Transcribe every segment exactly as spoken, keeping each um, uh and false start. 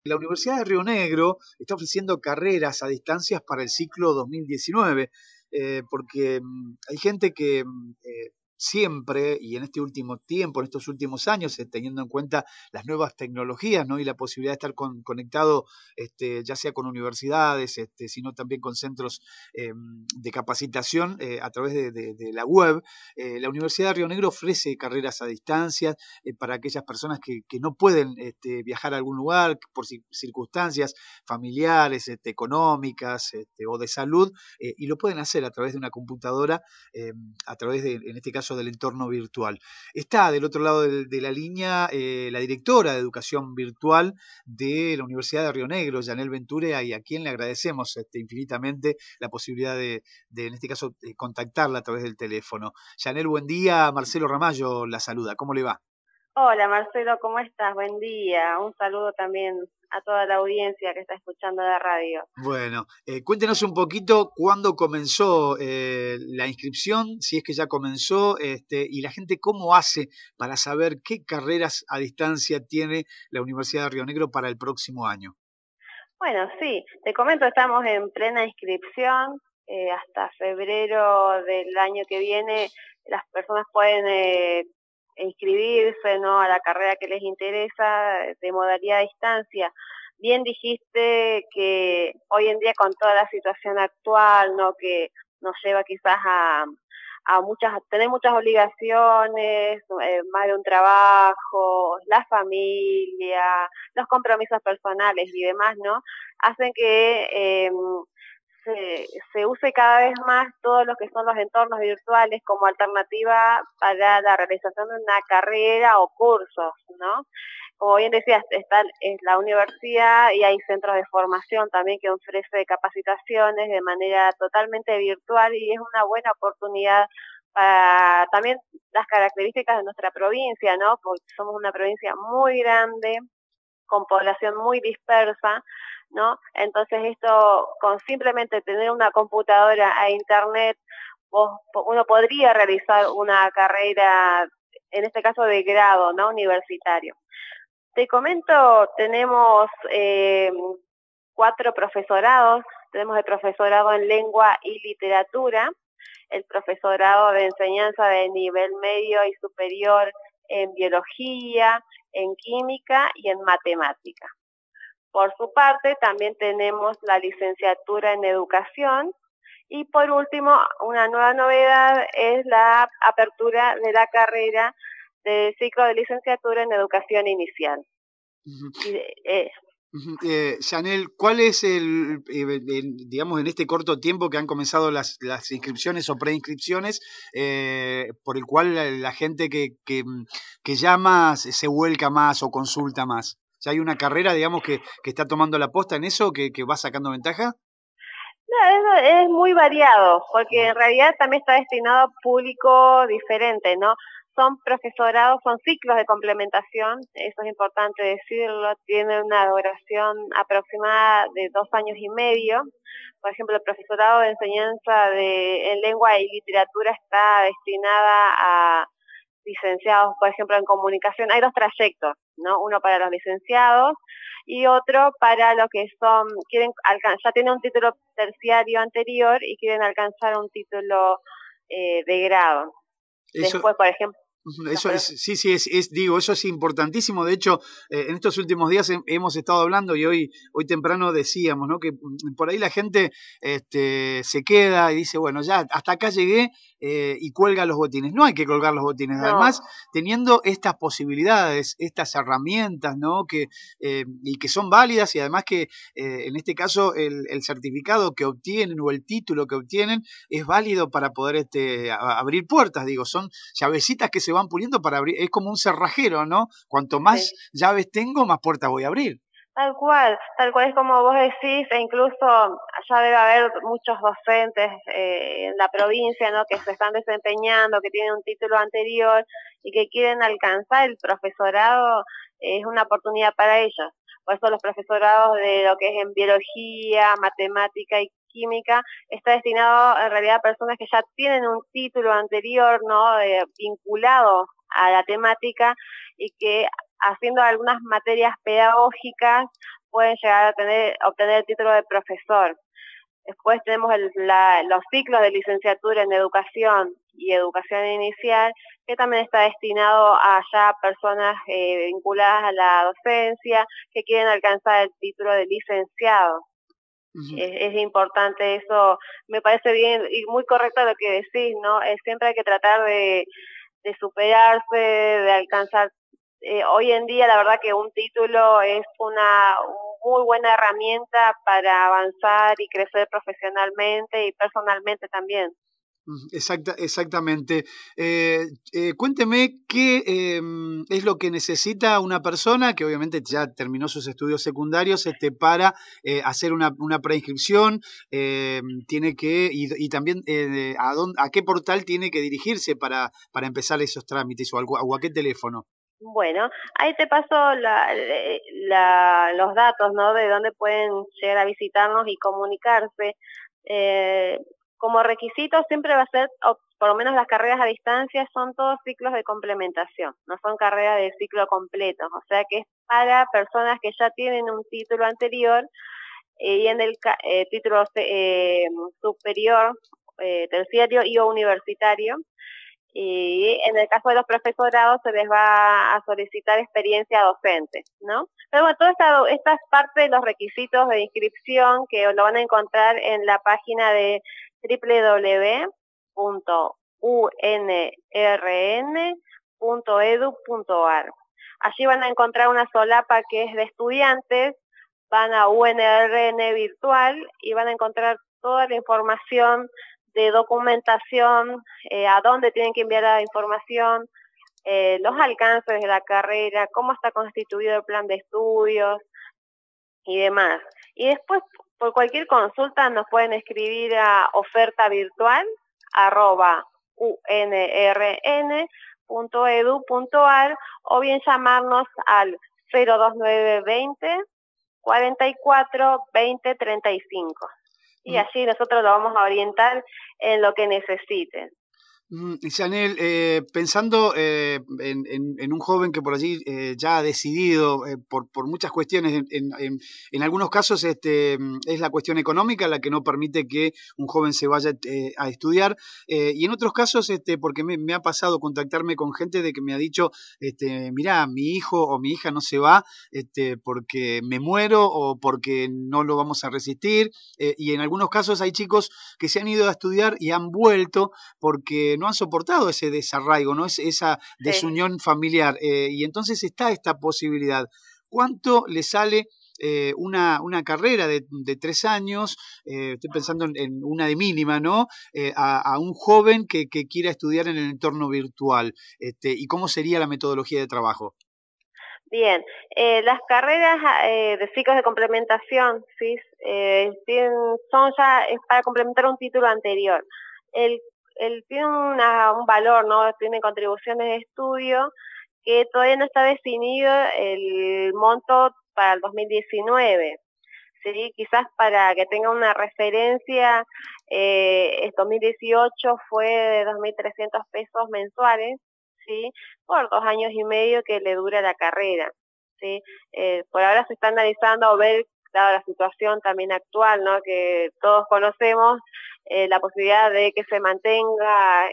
La Universidad de Río Negro está ofreciendo carreras a distancias para el ciclo dos mil diecinueve, eh, porque mm, hay gente que mm, eh, siempre, y en este último tiempo, en estos últimos años, eh, teniendo en cuenta las nuevas tecnologías, ¿no? Y la posibilidad de estar con- conectado, este, ya sea con universidades, este, sino también con centros eh, de capacitación eh, a través de, de- de la web. Eh, la Universidad de Río Negro ofrece carreras a distancia eh, para aquellas personas que, que no pueden este, viajar a algún lugar por circunstancias familiares, este, económicas este, o de salud, eh, y lo pueden hacer a través de una computadora, eh, a través de, en este caso, del entorno virtual. Está del otro lado de, de la línea eh, la directora de educación virtual de la Universidad de Río Negro, Yanel Venture, y a quien le agradecemos este, infinitamente la posibilidad de, de, en este caso, de contactarla a través del teléfono. Yanel, buen día. Marcelo Ramallo la saluda. ¿Cómo le va? Hola Marcelo, ¿cómo estás? Buen día. Un saludo también a toda la audiencia que está escuchando la radio. Bueno, eh, cuéntenos un poquito cuándo comenzó eh, la inscripción, si es que ya comenzó, este, y la gente cómo hace para saber qué carreras a distancia tiene la Universidad de Río Negro para el próximo año. Bueno, sí, te comento, estamos en plena inscripción. Eh, hasta febrero del año que viene las personas pueden eh, inscribirse, ¿no?, a la carrera que les interesa de modalidad a distancia. Bien dijiste que hoy en día con toda la situación actual, ¿no?, que nos lleva quizás a, a muchas, tener muchas obligaciones, eh, más de un trabajo, la familia, los compromisos personales y demás, ¿no?, hacen que eh, se, se use cada vez más todo lo que son los entornos virtuales como alternativa para la realización de una carrera o cursos, ¿no? Como bien decías, está es la universidad y hay centros de formación también que ofrece capacitaciones de manera totalmente virtual y es una buena oportunidad para también las características de nuestra provincia, ¿no? Porque somos una provincia muy grande, con población muy dispersa, ¿no? Entonces esto, con simplemente tener una computadora e internet, vos, uno podría realizar una carrera, en este caso de grado, ¿no?, universitario. Te comento, tenemos eh, cuatro profesorados. Tenemos el profesorado en lengua y literatura, el profesorado de enseñanza de nivel medio y superior en biología, en química y en matemática. Por su parte, también tenemos la licenciatura en educación. Y por último, una nueva novedad es la apertura de la carrera del ciclo de licenciatura en educación inicial. Uh-huh. Y, eh, Uh-huh. Eh, Yanel, ¿cuál es el, eh, el, digamos, en este corto tiempo que han comenzado las, las inscripciones o preinscripciones, eh, por el cual la, la gente que, que, que llama se, se vuelca más o consulta más? ¿Ya hay una carrera, digamos, que, que está tomando la posta en eso, que, que va sacando ventaja? No, es, es muy variado, porque en realidad también está destinado a público diferente, ¿no? Son profesorados, son ciclos de complementación, eso es importante decirlo, tienen una duración aproximada de dos años y medio. Por ejemplo, el profesorado de enseñanza de, en lengua y literatura está destinada a licenciados, por ejemplo, en comunicación. Hay dos trayectos, ¿no? Uno para los licenciados y otro para los que son, quieren alcanzar, ya tienen un título terciario anterior y quieren alcanzar un título eh, de grado. Eso, Después, por ejemplo, los Eso es, sí, sí, es, es, digo, eso es importantísimo. De hecho, eh, en estos últimos días he, hemos estado hablando y hoy, hoy temprano decíamos, ¿no?, que mm, por ahí la gente este, se queda y dice, bueno, ya hasta acá llegué eh, y cuelga los botines. No hay que colgar los botines. no, Además, teniendo estas posibilidades, estas herramientas, ¿no?, que, eh, y que son válidas y además que eh, en este caso el, el certificado que obtienen o el título que obtienen es válido para poder este, a, abrir puertas, digo, son llavecitas que se van puliendo para abrir, es como un cerrajero, ¿no? Cuanto sí. más llaves tengo, más puertas voy a abrir. Tal cual, tal cual es como vos decís, e incluso ya debe haber muchos docentes eh, en la provincia, ¿no?, que se están desempeñando, que tienen un título anterior y que quieren alcanzar el profesorado, eh, es una oportunidad para ellos. Por eso los profesorados de lo que es en biología, matemática y química está destinado en realidad a personas que ya tienen un título anterior, ¿no?, eh, vinculado a la temática y que haciendo algunas materias pedagógicas pueden llegar a tener, obtener el título de profesor. Después tenemos el, la, los ciclos de licenciatura en educación y educación inicial, que también está destinado a ya personas eh, vinculadas a la docencia, que quieren alcanzar el título de licenciado. Uh-huh. es, es importante eso, me parece bien y muy correcto lo que decís, ¿no? Eh, siempre hay que tratar de, de superarse, de alcanzar. Eh, hoy en día la verdad que un título es una muy buena herramienta para avanzar y crecer profesionalmente y personalmente también. Exacta, exactamente. Eh, eh, cuénteme qué eh, es lo que necesita una persona que obviamente ya terminó sus estudios secundarios este, para eh, hacer una, una preinscripción, eh, tiene que, y, y también eh, a, dónde, a qué portal tiene que dirigirse para, para empezar esos trámites o, algo, o a qué teléfono. Bueno, ahí te paso la, la, los datos, ¿no? De dónde pueden llegar a visitarnos y comunicarse. Eh, como requisito siempre va a ser, o por lo menos las carreras a distancia son todos ciclos de complementación, no son carreras de ciclo completo, o sea que es para personas que ya tienen un título anterior eh, y en el eh, título eh, superior, eh, terciario y o universitario. Y en el caso de los profesorados se les va a solicitar experiencia docente, ¿no? Pero bueno, toda esta, esta es parte de los requisitos de inscripción que lo van a encontrar en la página de doble u doble u doble u punto u n r n punto e d u punto a r. Allí van a encontrar una solapa que es de estudiantes, van a U N R N virtual y van a encontrar toda la información de documentación, eh, a dónde tienen que enviar la información, eh, los alcances de la carrera, cómo está constituido el plan de estudios y demás. Y después, por cualquier consulta, nos pueden escribir a oferta virtual arroba u n r n punto e d u punto a r o bien llamarnos al cero dos nueve veinte cuarenta y cuatro veinte treinta y cinco. Y allí nosotros lo vamos a orientar en lo que necesiten. Yanel, eh, pensando eh, en, en, en un joven que por allí eh, ya ha decidido eh, por, por muchas cuestiones, en, en, en algunos casos este, es la cuestión económica la que no permite que un joven se vaya eh, a estudiar, eh, y en otros casos, este, porque me, me ha pasado contactarme con gente de que me ha dicho, este, mirá, mi hijo o mi hija no se va este, porque me muero o porque no lo vamos a resistir, eh, y en algunos casos hay chicos que se han ido a estudiar y han vuelto porque no han soportado ese desarraigo, ¿no? Es esa desunión sí. familiar. Eh, y entonces está esta posibilidad. ¿Cuánto le sale eh, una, una carrera de, de tres años? Eh, estoy pensando en, en una de mínima, ¿no? Eh, a, a un joven que, que quiera estudiar en el entorno virtual. Este, ¿y cómo sería la metodología de trabajo? Bien, eh, las carreras eh, de ciclos de complementación, ¿sí? Eh, tienen, son ya es para complementar un título anterior. El Él tiene una, un valor, ¿no? Tiene contribuciones de estudio que todavía no está definido el monto para el dos mil diecinueve. ¿Sí? Quizás para que tenga una referencia, eh, el dos mil dieciocho fue de dos mil trescientos pesos mensuales, ¿sí? Por dos años y medio que le dura la carrera, ¿sí? Eh, por ahora se está analizando ver, dada la situación también actual, ¿no? Que todos conocemos, eh, la posibilidad de que se mantenga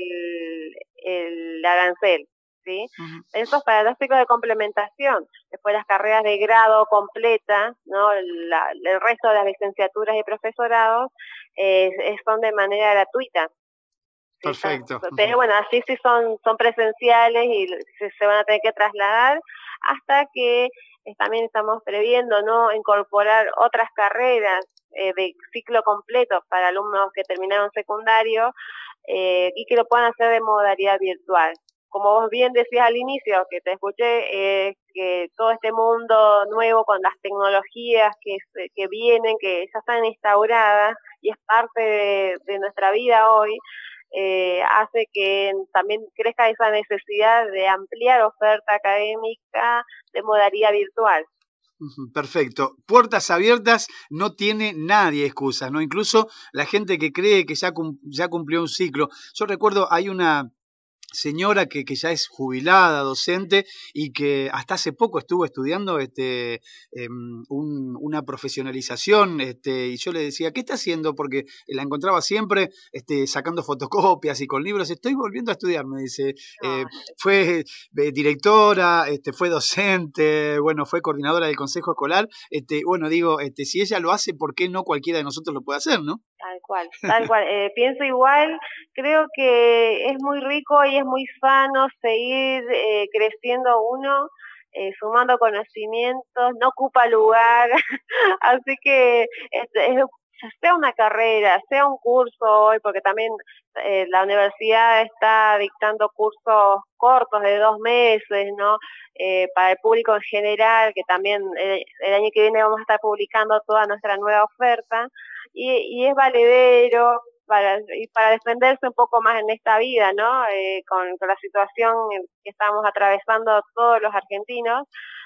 el, el arancel, ¿sí? Uh-huh. Eso es para los ciclos de complementación. Después las carreras de grado completa, ¿no? La, el resto de las licenciaturas y profesorados eh, son de manera gratuita. Perfecto. ¿Sí? Pero bueno, así sí son, son presenciales y se, se van a tener que trasladar hasta que eh, también estamos previendo, ¿no? Incorporar otras carreras eh, de ciclo completo para alumnos que terminaron secundario eh, y que lo puedan hacer de modalidad virtual. Como vos bien decías al inicio, que te escuché, eh, que todo este mundo nuevo con las tecnologías que, que vienen, que ya están instauradas y es parte de, de nuestra vida hoy, eh, hace que también crezca esa necesidad de ampliar oferta académica de modalidad virtual. Perfecto. Puertas abiertas, no tiene nadie excusas, ¿no? Incluso la gente que cree que ya, cum ya cumplió un ciclo. Yo recuerdo, hay una... señora que, que ya es jubilada, docente, y que hasta hace poco estuvo estudiando este, eh, un, una profesionalización, este, y yo le decía, ¿qué está haciendo? Porque la encontraba siempre este, sacando fotocopias y con libros. Estoy volviendo a estudiar, me dice. Eh, fue eh, directora, este, fue docente, bueno, fue coordinadora del consejo escolar. Este, bueno, digo, este, si ella lo hace, ¿por qué no cualquiera de nosotros lo puede hacer, no? Tal cual, tal cual. Eh, pienso igual, creo que es muy rico y es muy sano seguir eh, creciendo uno, eh, sumando conocimientos, no ocupa lugar, así que este, es, sea una carrera, sea un curso hoy, porque también eh, la universidad está dictando cursos cortos de dos meses, ¿no? Eh, para el público en general, que también eh, el año que viene vamos a estar publicando toda nuestra nueva oferta. Y, y es valedero para, y para defenderse un poco más en esta vida, ¿no? Eh, con, con la situación que estamos atravesando todos los argentinos.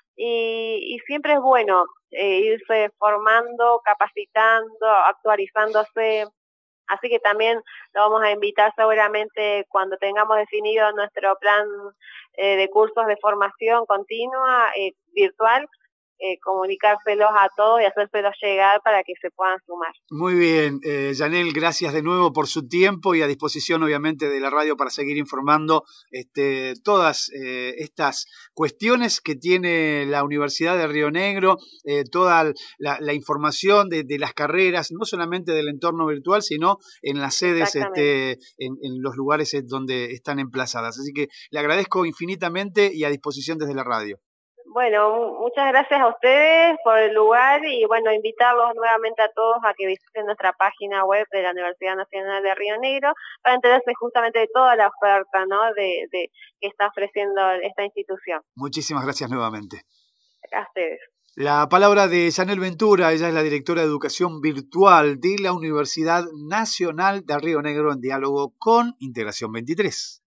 Y, y siempre es bueno eh, irse formando, capacitando, actualizándose. Así que también lo vamos a invitar seguramente cuando tengamos definido nuestro plan eh, de cursos de formación continua, eh, virtual, eh, comunicárselos a todos y hacérselos llegar para que se puedan sumar. Muy bien, eh, Yanel, gracias de nuevo por su tiempo y a disposición obviamente de la radio para seguir informando este, todas eh, estas cuestiones que tiene la Universidad de Río Negro, eh, toda la, la información de, de las carreras, no solamente del entorno virtual, sino en las sedes, este, en, en los lugares donde están emplazadas. Así que le agradezco infinitamente y a disposición desde la radio. Bueno, muchas gracias a ustedes por el lugar y bueno, invitarlos nuevamente a todos a que visiten nuestra página web de la Universidad Nacional de Río Negro para enterarse justamente de toda la oferta, ¿no? de, de que está ofreciendo esta institución. Muchísimas gracias nuevamente. A ustedes. La palabra de Yanel Ventura, ella es la directora de Educación Virtual de la Universidad Nacional de Río Negro en diálogo con Integración veintitrés.